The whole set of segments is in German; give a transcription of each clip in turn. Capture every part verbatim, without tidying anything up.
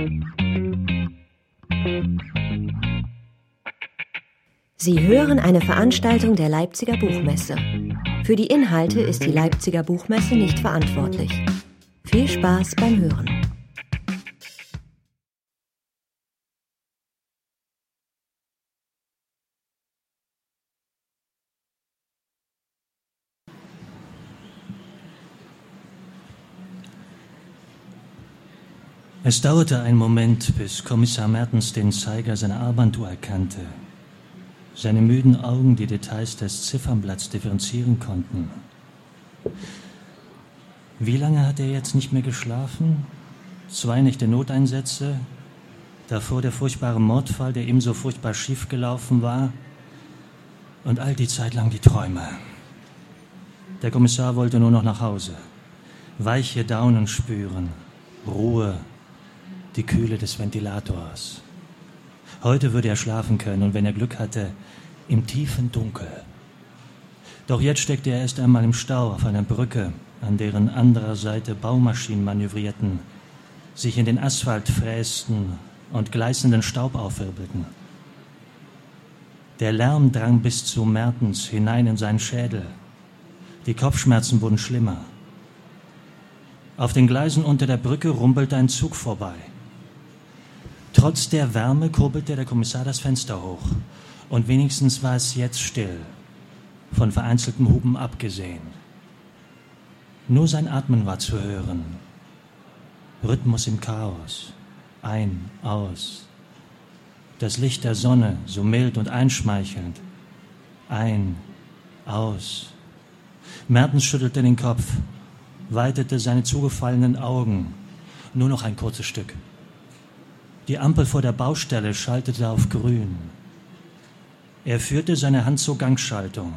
Sie hören eine Veranstaltung der Leipziger Buchmesse. Für die Inhalte ist die Leipziger Buchmesse nicht verantwortlich. Viel Spaß beim Hören. Es dauerte einen Moment, bis Kommissar Mertens den Zeiger seiner Armbanduhr erkannte. Seine müden Augen die Details des Ziffernblatts differenzieren konnten. Wie lange hat er jetzt nicht mehr geschlafen? Zwei Nächte Noteinsätze, davor der furchtbare Mordfall, der ihm so furchtbar schief gelaufen war, und all die Zeit lang die Träume. Der Kommissar wollte nur noch nach Hause. Weiche Daunen spüren, Ruhe, die Kühle des Ventilators. Heute würde er schlafen können und wenn er Glück hatte, im tiefen Dunkel. Doch jetzt steckte er erst einmal im Stau auf einer Brücke, an deren anderer Seite Baumaschinen manövrierten, sich in den Asphalt frästen und gleißenden Staub aufwirbelten. Der Lärm drang bis zu Mertens hinein in seinen Schädel. Die Kopfschmerzen wurden schlimmer. Auf den Gleisen unter der Brücke rumpelte ein Zug vorbei. Trotz der Wärme kurbelte der Kommissar das Fenster hoch. Und wenigstens war es jetzt still, von vereinzeltem Hupen abgesehen. Nur sein Atmen war zu hören. Rhythmus im Chaos. Ein, aus. Das Licht der Sonne, so mild und einschmeichelnd. Ein, aus. Mertens schüttelte den Kopf, weitete seine zugefallenen Augen. Nur noch ein kurzes Stück. Die Ampel vor der Baustelle schaltete auf grün. Er führte seine Hand zur Gangschaltung.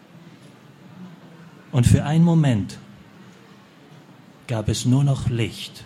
Und für einen Moment gab es nur noch Licht.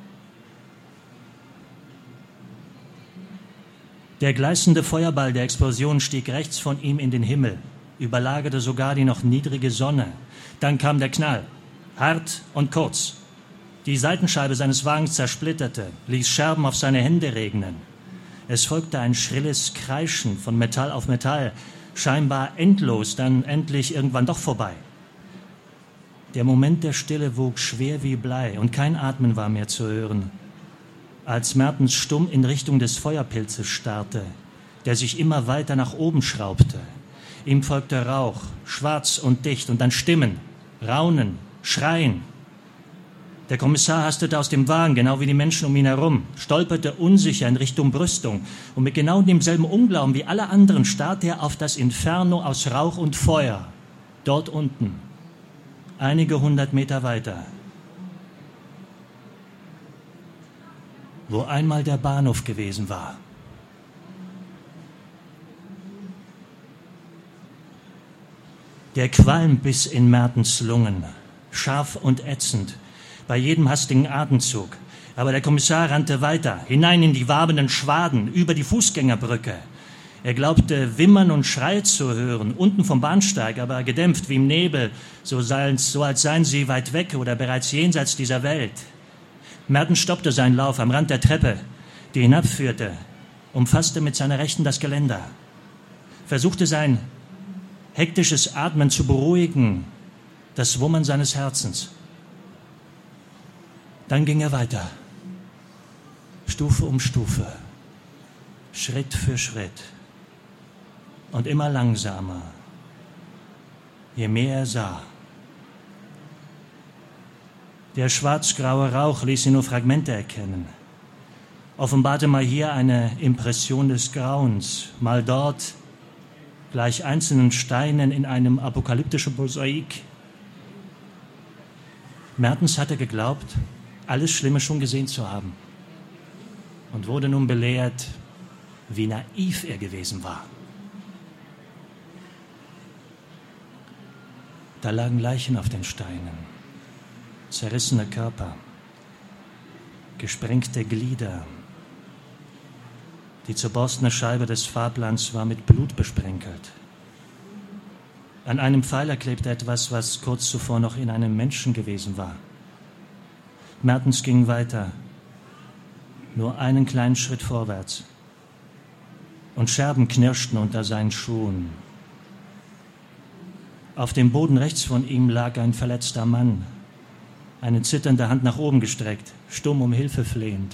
Der gleißende Feuerball der Explosion stieg rechts von ihm in den Himmel, überlagerte sogar die noch niedrige Sonne. Dann kam der Knall, hart und kurz. Die Seitenscheibe seines Wagens zersplitterte, ließ Scherben auf seine Hände regnen. Es folgte ein schrilles Kreischen von Metall auf Metall, scheinbar endlos, dann endlich irgendwann doch vorbei. Der Moment der Stille wog schwer wie Blei und kein Atmen war mehr zu hören. Als Mertens stumm in Richtung des Feuerpilzes starrte, der sich immer weiter nach oben schraubte. Ihm folgte Rauch, schwarz und dicht, und dann Stimmen, Raunen, Schreien. Der Kommissar hastete aus dem Wagen, genau wie die Menschen um ihn herum, stolperte unsicher in Richtung Brüstung und mit genau demselben Unglauben wie alle anderen starrte er auf das Inferno aus Rauch und Feuer, dort unten, einige hundert Meter weiter, wo einmal der Bahnhof gewesen war. Der Qualm biss in Mertens Lungen, scharf und ätzend, bei jedem hastigen Atemzug. Aber der Kommissar rannte weiter, hinein in die wabenden Schwaden, über die Fußgängerbrücke. Er glaubte, Wimmern und Schreie zu hören, unten vom Bahnsteig, aber gedämpft wie im Nebel, so, so als seien sie weit weg oder bereits jenseits dieser Welt. Mertens stoppte seinen Lauf am Rand der Treppe, die hinabführte, umfasste mit seiner Rechten das Geländer, versuchte sein hektisches Atmen zu beruhigen, das Wummern seines Herzens. Dann ging er weiter, Stufe um Stufe, Schritt für Schritt und immer langsamer, je mehr er sah. Der schwarz-graue Rauch ließ ihn nur Fragmente erkennen, offenbarte mal hier eine Impression des Grauens, mal dort gleich einzelnen Steinen in einem apokalyptischen Mosaik. Mertens hatte geglaubt, alles Schlimme schon gesehen zu haben und wurde nun belehrt, wie naiv er gewesen war. Da lagen Leichen auf den Steinen, zerrissene Körper, gesprengte Glieder. Die zerborstene Scheibe des Fahrplans war mit Blut besprenkelt. An einem Pfeiler klebte etwas, was kurz zuvor noch in einem Menschen gewesen war. Mertens ging weiter, Nur einen kleinen Schritt vorwärts. Und Scherben knirschten unter seinen Schuhen. Auf dem Boden rechts von ihm lag ein verletzter Mann, eine zitternde Hand nach oben gestreckt, stumm um Hilfe flehend.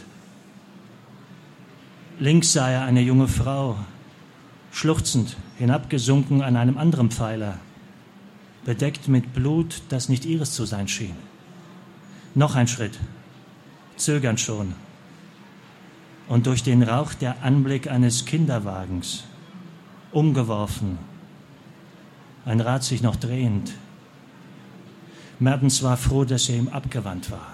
Links sah er eine junge Frau, schluchzend, hinabgesunken an einem anderen Pfeiler, bedeckt mit Blut, das nicht ihres zu sein schien. Noch ein Schritt, zögernd schon, und durch den Rauch der Anblick eines Kinderwagens, umgeworfen, ein Rad sich noch drehend. Mertens war froh, dass er ihm abgewandt war.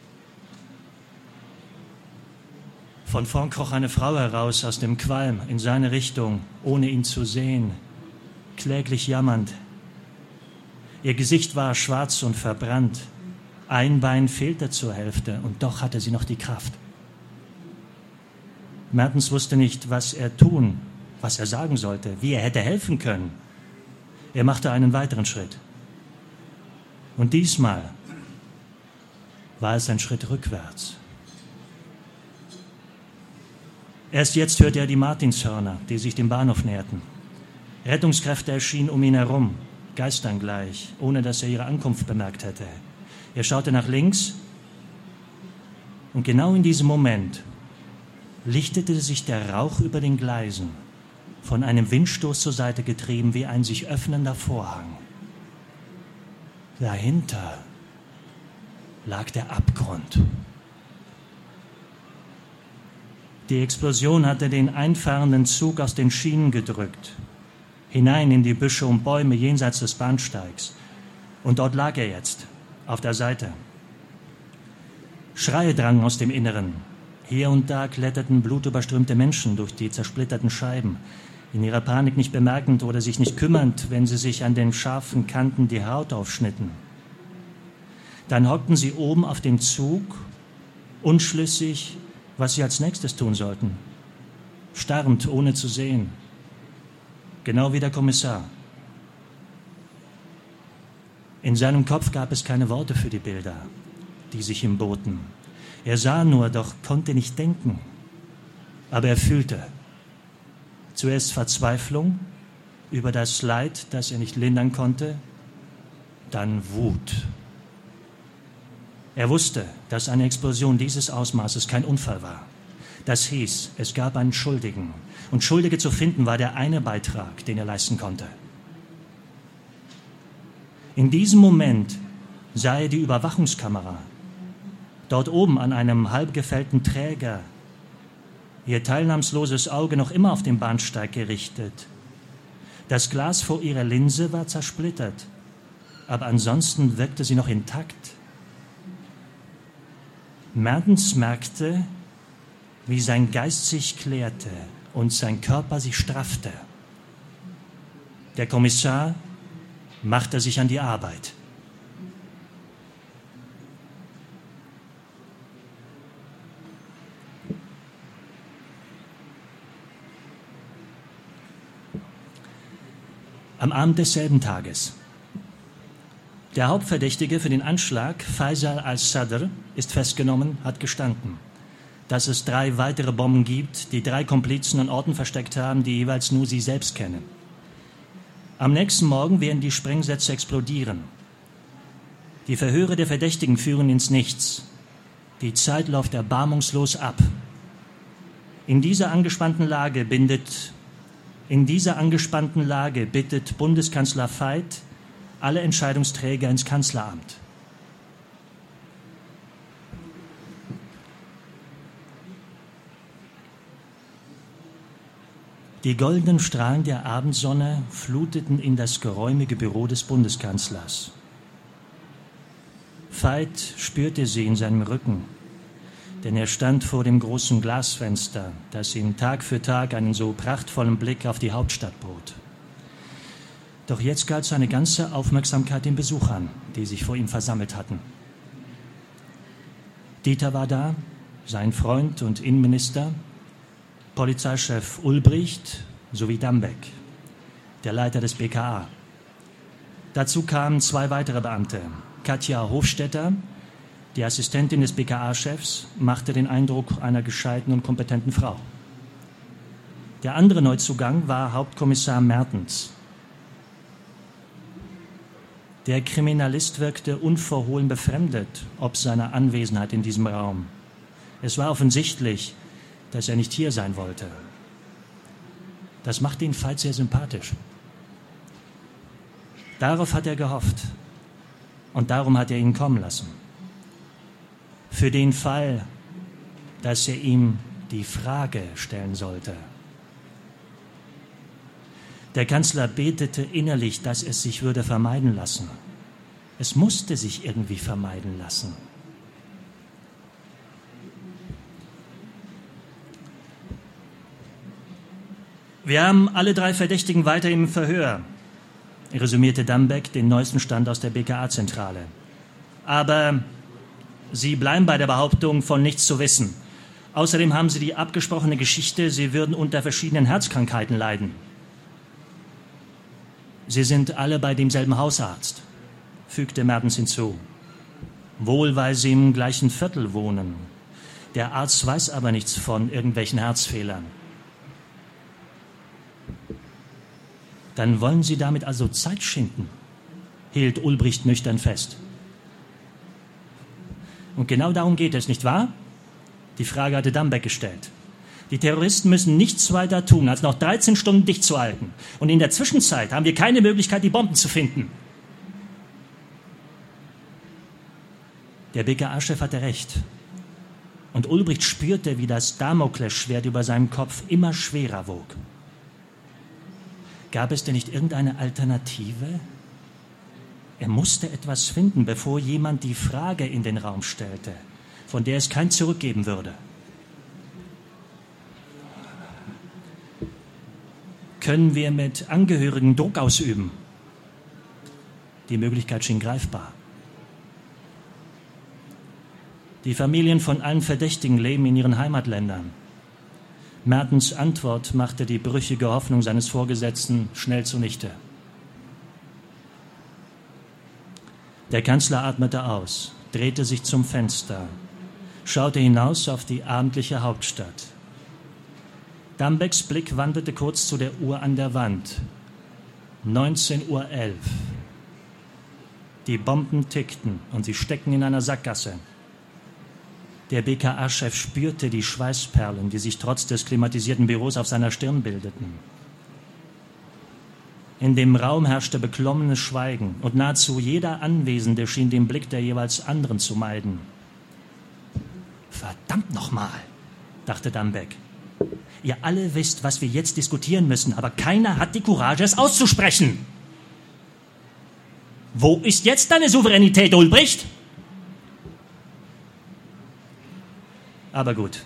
Von vorn kroch eine Frau heraus aus dem Qualm in seine Richtung, ohne ihn zu sehen, kläglich jammernd. Ihr Gesicht war schwarz und verbrannt. Ein Bein fehlte zur Hälfte und doch hatte sie noch die Kraft. Mertens wusste nicht, was er tun, was er sagen sollte, wie er hätte helfen können. Er machte einen weiteren Schritt. Und diesmal war es ein Schritt rückwärts. Erst jetzt hörte er die Martinshörner, die sich dem Bahnhof näherten. Rettungskräfte erschienen um ihn herum, Geistern gleich, ohne dass er ihre Ankunft bemerkt hätte. Er schaute nach links und genau in diesem Moment lichtete sich der Rauch über den Gleisen, von einem Windstoß zur Seite getrieben wie ein sich öffnender Vorhang. Dahinter lag der Abgrund. Die Explosion hatte den einfahrenden Zug aus den Schienen gedrückt, hinein in die Büsche und Bäume jenseits des Bahnsteigs. Und dort lag er jetzt, auf der Seite. Schreie drangen aus dem Inneren. Hier und da kletterten blutüberströmte Menschen durch die zersplitterten Scheiben, in ihrer Panik nicht bemerkend oder sich nicht kümmernd, wenn sie sich an den scharfen Kanten die Haut aufschnitten. Dann hockten sie oben auf dem Zug, unschlüssig, was sie als nächstes tun sollten, starrend, ohne zu sehen, genau wie der Kommissar. In seinem Kopf gab es keine Worte für die Bilder, die sich ihm boten. Er sah nur, doch konnte nicht denken. Aber er fühlte. Zuerst Verzweiflung über das Leid, das er nicht lindern konnte, dann Wut. Er wusste, dass eine Explosion dieses Ausmaßes kein Unfall war. Das hieß, es gab einen Schuldigen. Und Schuldige zu finden war der eine Beitrag, den er leisten konnte. In diesem Moment sah er die Überwachungskamera. Dort oben an einem halb gefällten Träger, ihr teilnahmsloses Auge noch immer auf den Bahnsteig gerichtet. Das Glas vor ihrer Linse war zersplittert, aber ansonsten wirkte sie noch intakt. Mertens merkte, wie sein Geist sich klärte und sein Körper sich straffte. Der Kommissar machte sich an die Arbeit. Am Abend desselben Tages. Der Hauptverdächtige für den Anschlag, Faisal al-Sadr, ist festgenommen, hat gestanden, dass es drei weitere Bomben gibt, die drei Komplizen an Orten versteckt haben, die jeweils nur sie selbst kennen. Am nächsten Morgen werden die Sprengsätze explodieren. Die Verhöre der Verdächtigen führen ins Nichts. Die Zeit läuft erbarmungslos ab. In dieser angespannten Lage bindet In dieser angespannten Lage bittet Bundeskanzler Veit alle Entscheidungsträger ins Kanzleramt. Die goldenen Strahlen der Abendsonne fluteten in das geräumige Büro des Bundeskanzlers. Veit spürte sie in seinem Rücken, denn er stand vor dem großen Glasfenster, das ihm Tag für Tag einen so prachtvollen Blick auf die Hauptstadt bot. Doch jetzt galt seine ganze Aufmerksamkeit den Besuchern, die sich vor ihm versammelt hatten. Dieter war da, sein Freund und Innenminister, Polizeichef Ulbricht sowie Dambeck, der Leiter des B K A. Dazu kamen zwei weitere Beamte, Katja Hofstetter, Die Assistentin des B K A-Chefs machte den Eindruck einer gescheiten und kompetenten Frau. Der andere Neuzugang war Hauptkommissar Mertens. Der Kriminalist wirkte unverhohlen befremdet ob seiner Anwesenheit in diesem Raum. Es war offensichtlich, dass er nicht hier sein wollte. Das machte ihn Veit sehr sympathisch. Darauf hat er gehofft und darum hat er ihn kommen lassen. Für den Fall, dass er ihm die Frage stellen sollte. Der Kanzler betete innerlich, dass es sich würde vermeiden lassen. Es musste sich irgendwie vermeiden lassen. Wir haben alle drei Verdächtigen weiter im Verhör, resümierte Dambeck den neuesten Stand aus der B K A-Zentrale. Aber Sie bleiben bei der Behauptung, von nichts zu wissen. Außerdem haben Sie die abgesprochene Geschichte, Sie würden unter verschiedenen Herzkrankheiten leiden. Sie sind alle bei demselben Hausarzt, fügte Mertens hinzu. Wohl, weil Sie im gleichen Viertel wohnen. Der Arzt weiß aber nichts von irgendwelchen Herzfehlern. Dann wollen Sie damit also Zeit schinden, hielt Ulbricht nüchtern fest. Und genau darum geht es, nicht wahr? Die Frage hatte Dambeck gestellt. Die Terroristen müssen nichts weiter tun, als noch dreizehn Stunden dicht zu halten. Und in der Zwischenzeit haben wir keine Möglichkeit, die Bomben zu finden. Der B K A-Chef hatte recht. Und Ulbricht spürte, wie das Damoklesschwert über seinem Kopf immer schwerer wog. Gab es denn nicht irgendeine Alternative? Er musste etwas finden, bevor jemand die Frage in den Raum stellte, von der es kein Zurück geben würde. Können wir mit Angehörigen Druck ausüben? Die Möglichkeit schien greifbar. Die Familien von allen Verdächtigen leben in ihren Heimatländern. Mertens Antwort machte die brüchige Hoffnung seines Vorgesetzten schnell zunichte. Der Kanzler atmete aus, drehte sich zum Fenster, schaute hinaus auf die abendliche Hauptstadt. Dambecks Blick wanderte kurz zu der Uhr an der Wand. neunzehn Uhr elf. Die Bomben tickten und sie steckten in einer Sackgasse. Der B K A-Chef spürte die Schweißperlen, die sich trotz des klimatisierten Büros auf seiner Stirn bildeten. In dem Raum herrschte beklommenes Schweigen und nahezu jeder Anwesende schien den Blick der jeweils anderen zu meiden. Verdammt nochmal, dachte Dambeck. Ihr alle wisst, was wir jetzt diskutieren müssen, aber keiner hat die Courage, es auszusprechen. Wo ist jetzt deine Souveränität, Ulbricht? Aber gut.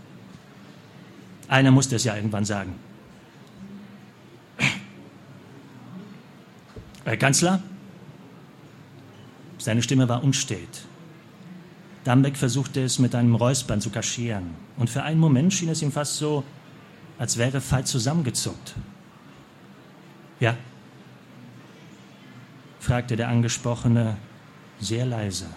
Einer musste es ja irgendwann sagen. Herr Kanzler? Seine Stimme war unstet. Dambeck versuchte es mit einem Räuspern zu kaschieren. Und für einen Moment schien es ihm fast so, als wäre Veit zusammengezuckt. Ja? Fragte der Angesprochene sehr leise.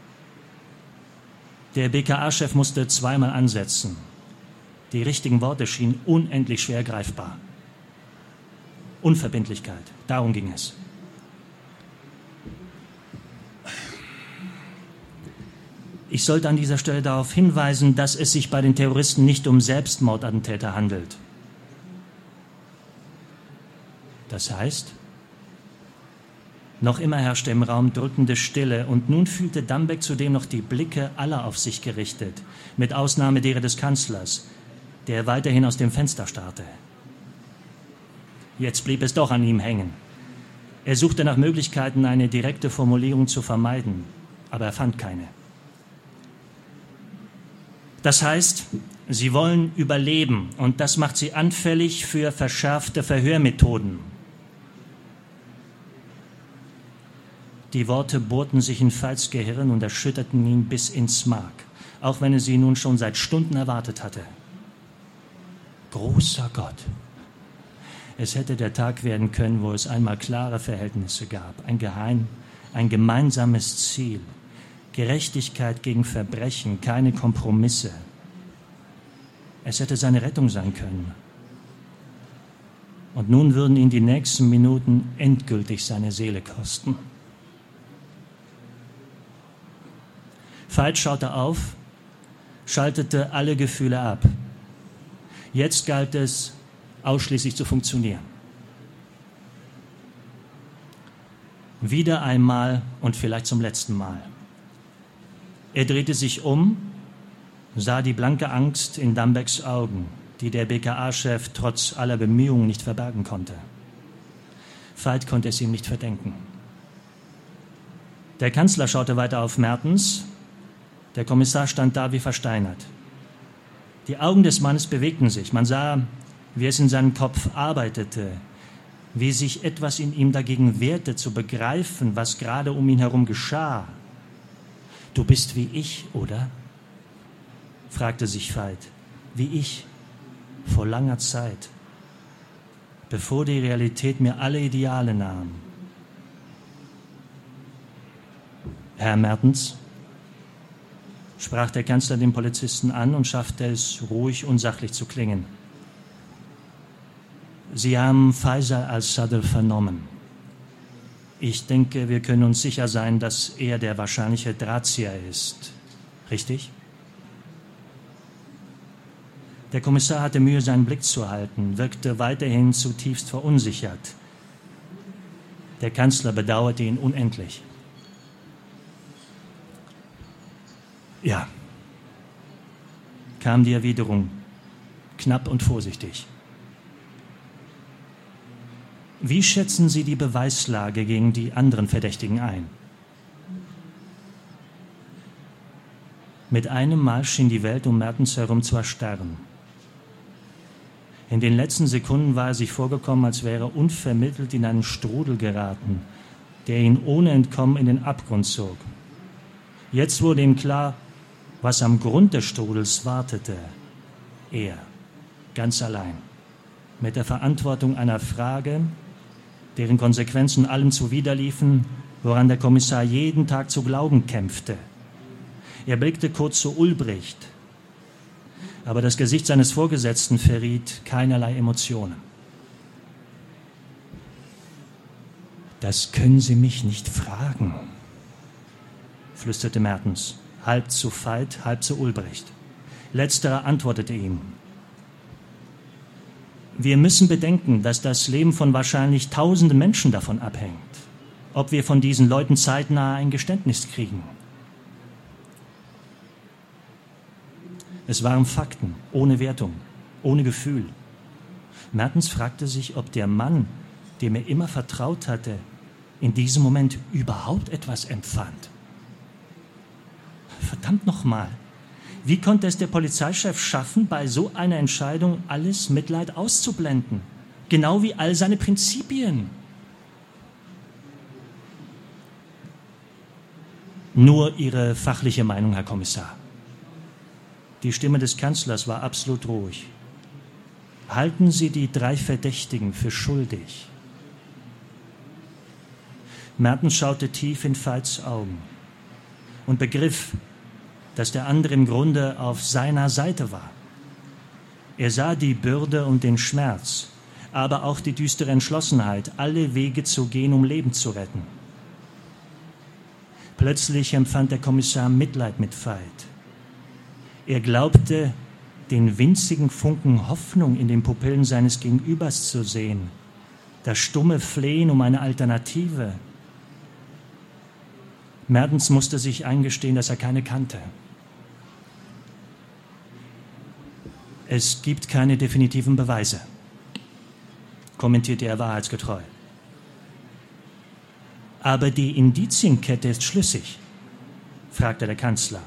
Der B K A-Chef musste zweimal ansetzen. Die richtigen Worte schienen unendlich schwer greifbar. Unverbindlichkeit, darum ging es. Ich sollte an dieser Stelle darauf hinweisen, dass es sich bei den Terroristen nicht um Selbstmordattentäter handelt. Das heißt? Noch immer herrschte im Raum drückende Stille und nun fühlte Dambeck zudem noch die Blicke aller auf sich gerichtet, mit Ausnahme derer des Kanzlers, der weiterhin aus dem Fenster starrte. Jetzt blieb es doch an ihm hängen. Er suchte nach Möglichkeiten, eine direkte Formulierung zu vermeiden, aber er fand keine. Das heißt, sie wollen überleben und das macht sie anfällig für verschärfte Verhörmethoden. Die Worte bohrten sich in Veits Gehirn und erschütterten ihn bis ins Mark, auch wenn er sie nun schon seit Stunden erwartet hatte. Großer Gott! Es hätte der Tag werden können, wo es einmal klare Verhältnisse gab, ein Geheim, ein gemeinsames Ziel, Gerechtigkeit gegen Verbrechen, keine Kompromisse. Es hätte seine Rettung sein können. Und nun würden ihn die nächsten Minuten endgültig seine Seele kosten. Veit schaute auf, schaltete alle Gefühle ab. Jetzt galt es, ausschließlich zu funktionieren. Wieder einmal und vielleicht zum letzten Mal. Er drehte sich um, sah die blanke Angst in Dambecks Augen, die der B K A-Chef trotz aller Bemühungen nicht verbergen konnte. Veit konnte es ihm nicht verdenken. Der Kanzler schaute weiter auf Mertens. Der Kommissar stand da wie versteinert. Die Augen des Mannes bewegten sich. Man sah, wie es in seinem Kopf arbeitete, wie sich etwas in ihm dagegen wehrte, zu begreifen, was gerade um ihn herum geschah. »Du bist wie ich, oder?« fragte sich Veit. »Wie ich, vor langer Zeit, bevor die Realität mir alle Ideale nahm.« »Herr Mertens«, sprach der Kanzler den Polizisten an und schaffte es, ruhig und sachlich zu klingen. »Sie haben Faisal al-Sadr vernommen. Ich denke, wir können uns sicher sein, dass er der wahrscheinliche Drahtzieher ist. Richtig?« Der Kommissar hatte Mühe, seinen Blick zu halten, wirkte weiterhin zutiefst verunsichert. Der Kanzler bedauerte ihn unendlich. »Ja«, kam die Erwiderung, knapp und vorsichtig. »Wie schätzen Sie die Beweislage gegen die anderen Verdächtigen ein?« Mit einem Mal schien die Welt um Mertens herum zu erstarren. In den letzten Sekunden war er sich vorgekommen, als wäre er unvermittelt in einen Strudel geraten, der ihn ohne Entkommen in den Abgrund zog. Jetzt wurde ihm klar, was am Grund des Strudels wartete. Er, ganz allein, mit der Verantwortung einer Frage, deren Konsequenzen allem zuwiderliefen, woran der Kommissar jeden Tag zu glauben kämpfte. Er blickte kurz zu Ulbricht, aber das Gesicht seines Vorgesetzten verriet keinerlei Emotionen. »Das können Sie mich nicht fragen«, flüsterte Mertens, halb zu Veit, halb zu Ulbricht. Letzterer antwortete ihm: »Wir müssen bedenken, dass das Leben von wahrscheinlich tausenden Menschen davon abhängt, ob wir von diesen Leuten zeitnah ein Geständnis kriegen.« Es waren Fakten, ohne Wertung, ohne Gefühl. Mertens fragte sich, ob der Mann, dem er immer vertraut hatte, in diesem Moment überhaupt etwas empfand. Verdammt nochmal, wie konnte es der Polizeichef schaffen, bei so einer Entscheidung alles Mitleid auszublenden? Genau wie all seine Prinzipien. Nur Ihre fachliche Meinung, Herr Kommissar. Die Stimme des Kanzlers war absolut ruhig. Halten Sie die drei Verdächtigen für schuldig? Mertens schaute tief in Veits Augen und begriff, dass der andere im Grunde auf seiner Seite war. Er sah die Bürde und den Schmerz, aber auch die düstere Entschlossenheit, alle Wege zu gehen, um Leben zu retten. Plötzlich empfand der Kommissar Mitleid mit Veit. Er glaubte, den winzigen Funken Hoffnung in den Pupillen seines Gegenübers zu sehen, das stumme Flehen um eine Alternative. Mertens musste sich eingestehen, dass er keine kannte. »Es gibt keine definitiven Beweise«, kommentierte er wahrheitsgetreu. »Aber die Indizienkette ist schlüssig«, fragte der Kanzler.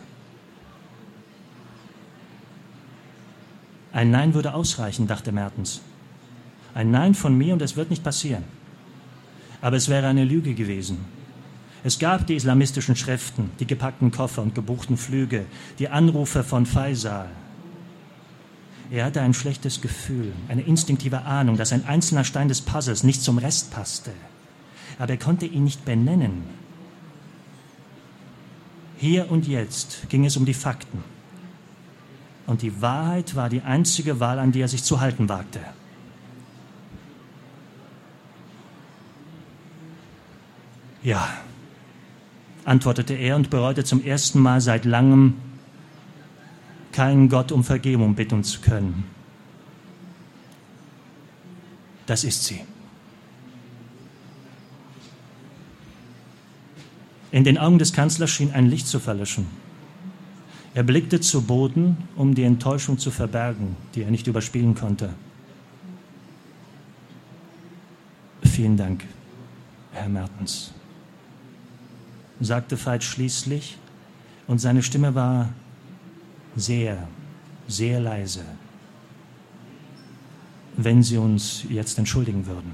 Ein Nein würde ausreichen, dachte Mertens. Ein Nein von mir und es wird nicht passieren. Aber es wäre eine Lüge gewesen. Es gab die islamistischen Schriften, die gepackten Koffer und gebuchten Flüge, die Anrufe von Faisal. Er hatte ein schlechtes Gefühl, eine instinktive Ahnung, dass ein einzelner Stein des Puzzles nicht zum Rest passte. Aber er konnte ihn nicht benennen. Hier und jetzt ging es um die Fakten. Und die Wahrheit war die einzige Wahl, an die er sich zu halten wagte. Ja, antwortete er und bereute zum ersten Mal seit langem, keinen Gott um Vergebung bitten zu können. Das ist sie. In den Augen des Kanzlers schien ein Licht zu verlöschen. Er blickte zu Boden, um die Enttäuschung zu verbergen, die er nicht überspielen konnte. Vielen Dank, Herr Mertens, sagte Veit schließlich, und seine Stimme war sehr, sehr leise. Wenn Sie uns jetzt entschuldigen würden.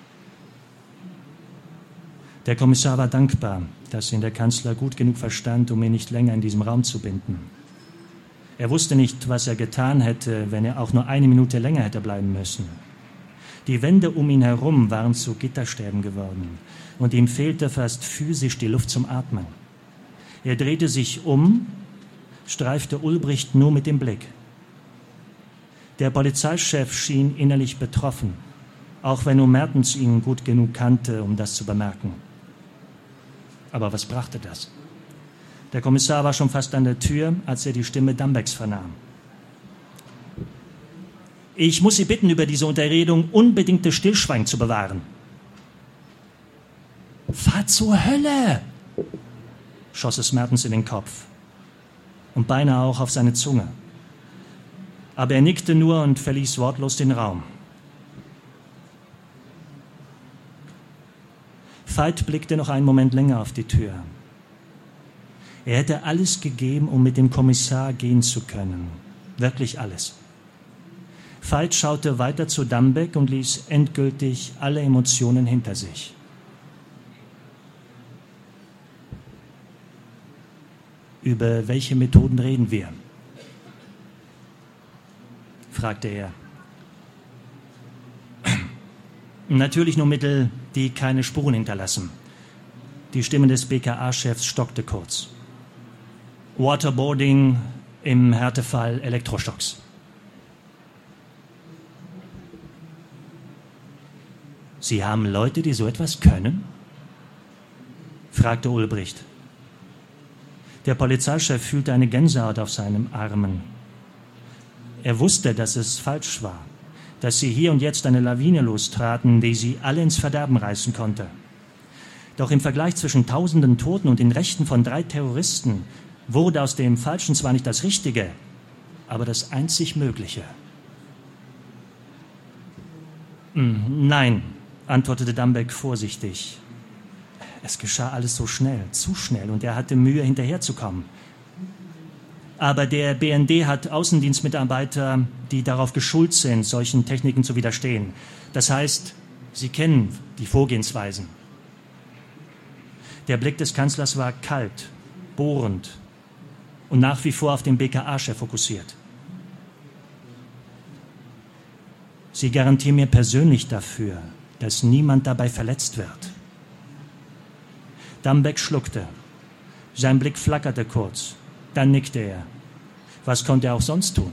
Der Kommissar war dankbar, dass ihn der Kanzler gut genug verstand, um ihn nicht länger in diesem Raum zu binden. Er wusste nicht, was er getan hätte, wenn er auch nur eine Minute länger hätte bleiben müssen. Die Wände um ihn herum waren zu Gitterstäben geworden und ihm fehlte fast physisch die Luft zum Atmen. Er drehte sich um, streifte Ulbricht nur mit dem Blick. Der Polizeichef schien innerlich betroffen, auch wenn nur Mertens ihn gut genug kannte, um das zu bemerken. Aber was brachte das? Der Kommissar war schon fast an der Tür, als er die Stimme Dambeks vernahm. Ich muss Sie bitten, über diese Unterredung unbedingtes Stillschweigen zu bewahren. Fahr zur Hölle! Schoss es Mertens in den Kopf und beinahe auch auf seine Zunge. Aber er nickte nur und verließ wortlos den Raum. Veit blickte noch einen Moment länger auf die Tür. Er hätte alles gegeben, um mit dem Kommissar gehen zu können. Wirklich alles. Veit schaute weiter zu Dambek und ließ endgültig alle Emotionen hinter sich. Über welche Methoden reden wir? Fragte er. Natürlich nur Mittel, die keine Spuren hinterlassen. Die Stimme des B K A-Chefs stockte kurz. Waterboarding, im Härtefall Elektroschocks. Sie haben Leute, die so etwas können? Fragte Ulbricht. Der Polizeichef fühlte eine Gänsehaut auf seinen Armen. Er wusste, dass es falsch war, dass sie hier und jetzt eine Lawine lostraten, die sie alle ins Verderben reißen konnte. Doch im Vergleich zwischen tausenden Toten und den Rechten von drei Terroristen wurde aus dem Falschen zwar nicht das Richtige, aber das einzig Mögliche. Nein, antwortete Dambek vorsichtig. Es geschah alles so schnell, zu schnell, und er hatte Mühe, hinterherzukommen. Aber der B N D hat Außendienstmitarbeiter, die darauf geschult sind, solchen Techniken zu widerstehen. Das heißt, sie kennen die Vorgehensweisen. Der Blick des Kanzlers war kalt, bohrend und nach wie vor auf den B K A-Chef fokussiert. Sie garantieren mir persönlich dafür, dass niemand dabei verletzt wird. Dambek schluckte. Sein Blick flackerte kurz. Dann nickte er. Was konnte er auch sonst tun?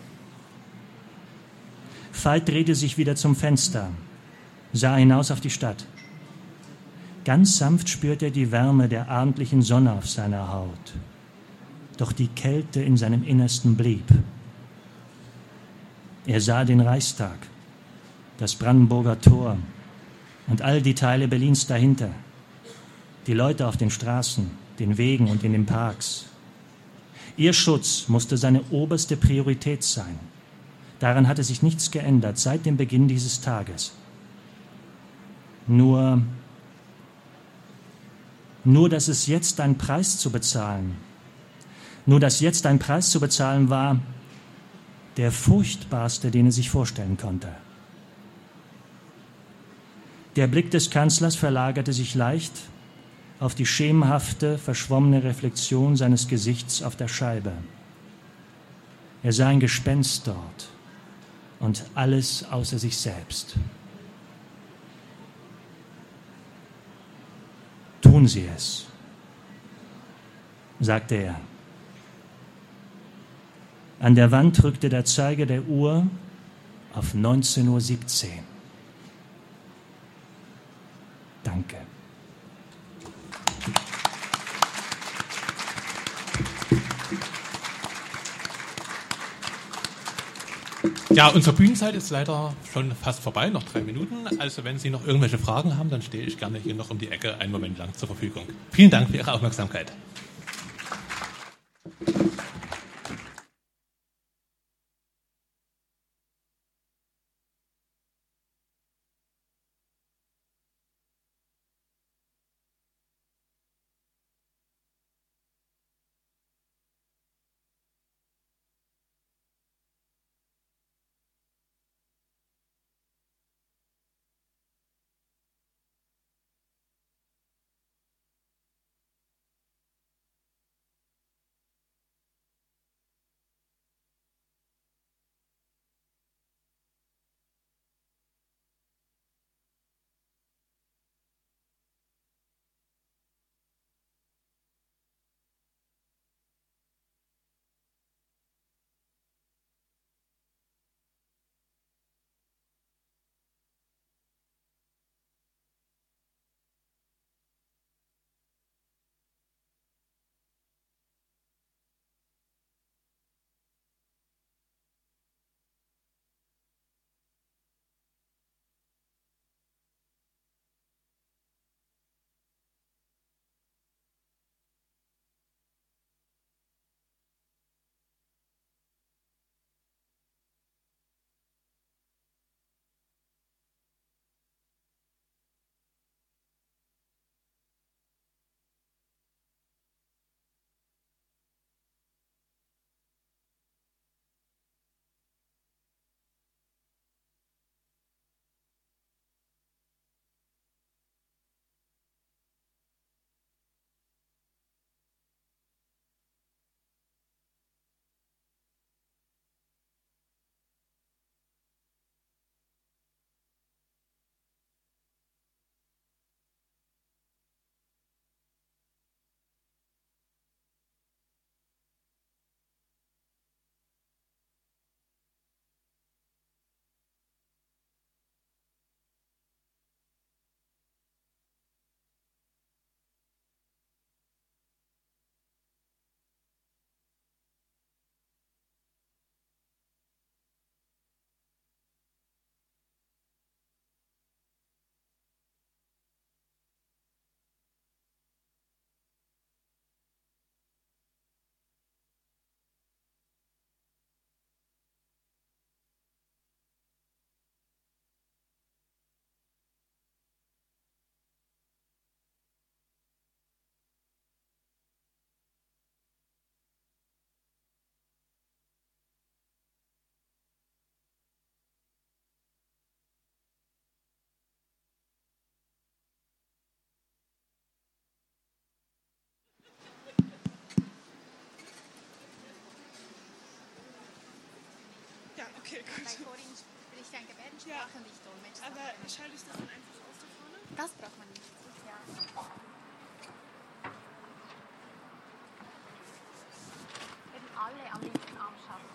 Veit drehte sich wieder zum Fenster, sah hinaus auf die Stadt. Ganz sanft spürte er die Wärme der abendlichen Sonne auf seiner Haut. Doch die Kälte in seinem Innersten blieb. Er sah den Reichstag, das Brandenburger Tor und all die Teile Berlins dahinter. Die Leute auf den Straßen, den Wegen und in den Parks. Ihr Schutz musste seine oberste Priorität sein. Daran hatte sich nichts geändert seit dem Beginn dieses Tages. Nur, nur, dass es jetzt ein Preis zu bezahlen, nur, dass jetzt ein Preis zu bezahlen war, der furchtbarste, den er sich vorstellen konnte. Der Blick des Kanzlers verlagerte sich leicht auf die schemenhafte, verschwommene Reflexion seines Gesichts auf der Scheibe. Er sah ein Gespenst dort und alles außer sich selbst. Tun Sie es. sagte er. An der Wand drückte der Zeiger der Uhr auf neunzehn Uhr siebzehn. Danke. Ja, unsere Bühnenzeit ist leider schon fast vorbei, noch drei Minuten. Also wenn Sie noch irgendwelche Fragen haben, dann stehe ich gerne hier noch um die Ecke einen Moment lang zur Verfügung. Vielen Dank für Ihre Aufmerksamkeit. Okay, gut. Weil vorhin spricht ein Gebärdensprache ja. Und ich dolmetsche. Aber schalte ich das dann einfach aus da vorne? Das braucht man nicht. Ja. Eben alle am linken Arm schaffen.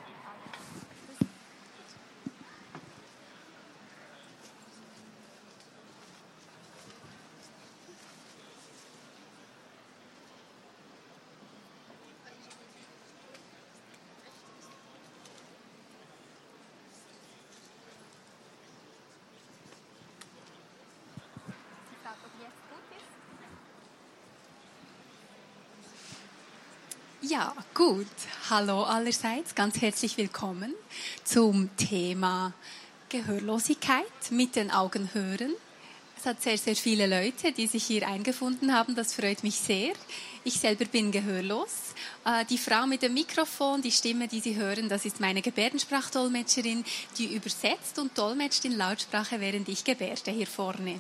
Ja, gut. Hallo allerseits, ganz herzlich willkommen zum Thema Gehörlosigkeit, mit den Augen hören. Es hat sehr, sehr viele Leute, die sich hier eingefunden haben, das freut mich sehr. Ich selber bin gehörlos. Die Frau mit dem Mikrofon, die Stimme, die Sie hören, das ist meine Gebärdensprachdolmetscherin, die übersetzt und dolmetscht in Lautsprache, während ich gebärde hier vorne.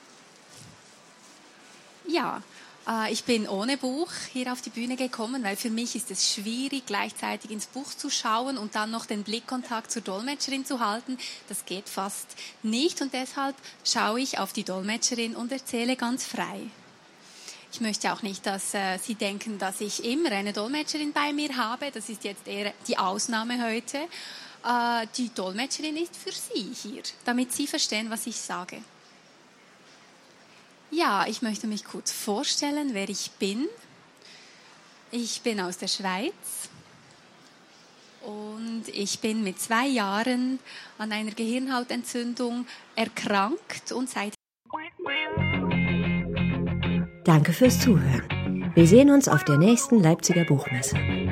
Ja, ich bin ohne Buch hier auf die Bühne gekommen, weil für mich ist es schwierig, gleichzeitig ins Buch zu schauen und dann noch den Blickkontakt zur Dolmetscherin zu halten. Das geht fast nicht und deshalb schaue ich auf die Dolmetscherin und erzähle ganz frei. Ich möchte auch nicht, dass äh, Sie denken, dass ich immer eine Dolmetscherin bei mir habe. Das ist jetzt eher die Ausnahme heute. Äh, die Dolmetscherin ist für Sie hier, damit Sie verstehen, was ich sage. Ja, ich möchte mich kurz vorstellen, wer ich bin. Ich bin aus der Schweiz und ich bin mit zwei Jahren an einer Gehirnhautentzündung erkrankt und seit Danke fürs Zuhören. Wir sehen uns auf der nächsten Leipziger Buchmesse.